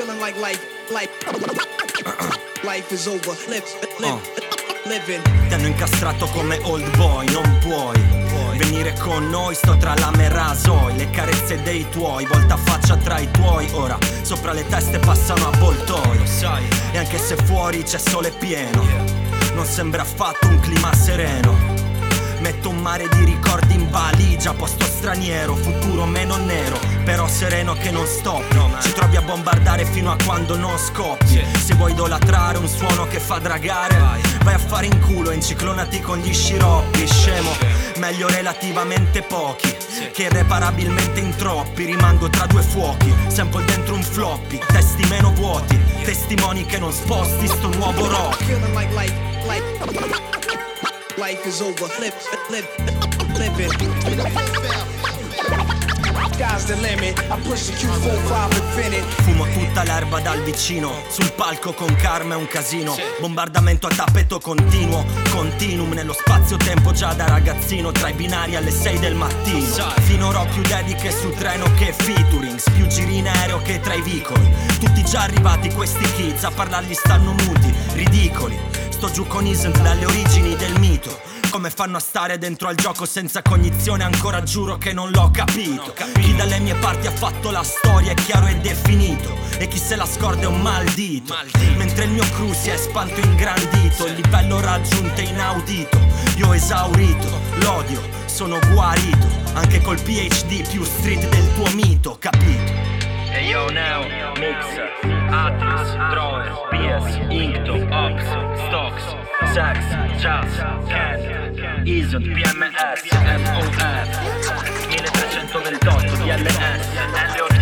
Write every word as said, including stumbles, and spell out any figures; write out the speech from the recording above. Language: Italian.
Feeling like life, life, life is over. Live, live, uh. living. Ti hanno incastrato come old boy, non puoi venire con noi, sto tra lame e rasoi. Le carezze dei tuoi, volta faccia tra i tuoi. Ora sopra le teste passano avvoltoi, sai. E anche se fuori c'è sole pieno, non sembra affatto un clima sereno. Metto un mare di ricordi in valigia, posto straniero, futuro meno nero, però sereno che non stoppi. Ci trovi a bombardare fino a quando non scoppi. Se vuoi idolatrare un suono che fa dragare, vai a fare in culo e inciclonati con gli sciroppi. Scemo, meglio relativamente pochi che irreparabilmente in troppi. Rimango tra due fuochi, sample dentro un floppy. Testi meno vuoti, testimoni che non sposti sto nuovo rock. Feeling like life, life, life is over. Live, live, living. Sky's the limit. I push the Q quarantacinque Infinite. Fumo tutta l'erba dal vicino, sul palco con karma è un casino. Bombardamento a tappeto continuo, continuum nello spazio-tempo già da ragazzino. Tra i binari alle sei del mattino, finora più dediche su treno che featurings, più giri in aereo che tra i vicoli. Tutti già arrivati questi kids, a parlargli stanno muti, ridicoli. Sto giù con Isn't dalle origini del mito. Come fanno a stare dentro al gioco senza cognizione, ancora giuro che non l'ho capito. Chi dalle mie parti ha fatto la storia è chiaro e definito, e chi se la scorda è un maldito. Mentre il mio crew si è espanto ingrandito, il livello raggiunto è inaudito. Io ho esaurito l'odio, sono guarito, anche col P H D più street del tuo mito, capito? Hey yo now, Mixer, Atlas, Drower, P S, Inkto, Ops, Stocks, Sax, Jazz, Ken, Isot, P M S, F O F, milletrecentoventotto, D L S, L O